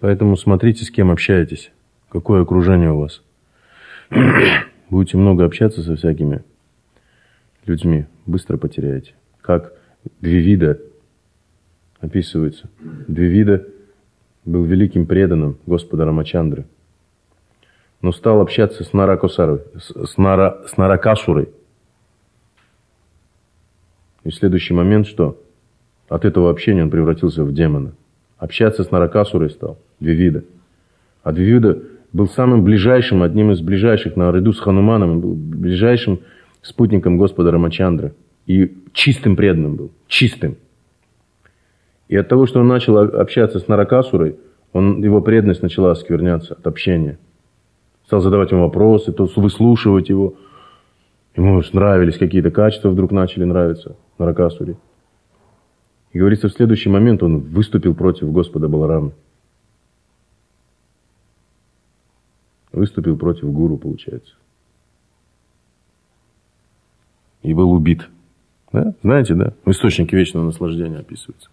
Поэтому смотрите, с кем общаетесь, какое окружение у вас. Будете много общаться со всякими людьми, быстро потеряете. Как Двивида описывается. Двивида был великим преданным Господа Рамачандры, но стал общаться с Наракасурой. И в следующий момент что? От этого общения он превратился в демона. Общаться с Наракасурой стал, Двивида. А Двивида был самым ближайшим, одним из ближайших, наряду с Хануманом, был ближайшим спутником Господа Рамачандры. И чистым преданным был, чистым. И от того, что он начал общаться с Наракасурой, его преданность начала оскверняться от общения. Стал задавать ему вопросы, то выслушивать его. Ему нравились какие-то качества, вдруг начали нравиться Наракасуре. И говорится, в следующий момент он выступил против Господа Баларама. Выступил против гуру, получается. И был убит. Да? Знаете, да? В источнике вечного наслаждения описывается.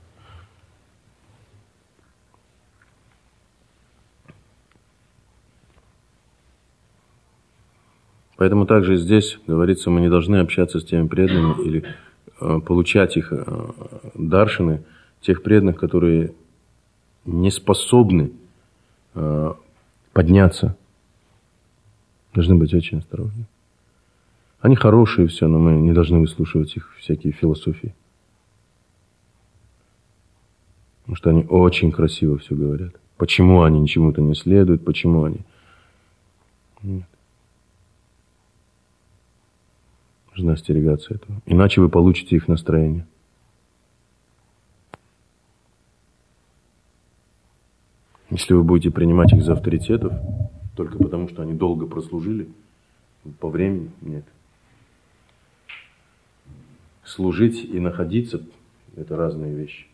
Поэтому также здесь, говорится, мы не должны общаться с теми преданными или получать их даршины, тех преданных, которые не способны подняться. Должны быть очень осторожны. Они хорошие все, но мы не должны выслушивать их всякие философии. Потому что они очень красиво все говорят. Почему они ничему-то не следуют, почему они... Нет. Нужно остерегаться этого. Иначе вы получите их настроение. Если вы будете принимать их за авторитетов, только потому, что они долго прослужили, по времени, нет. Служить и находиться – это разные вещи.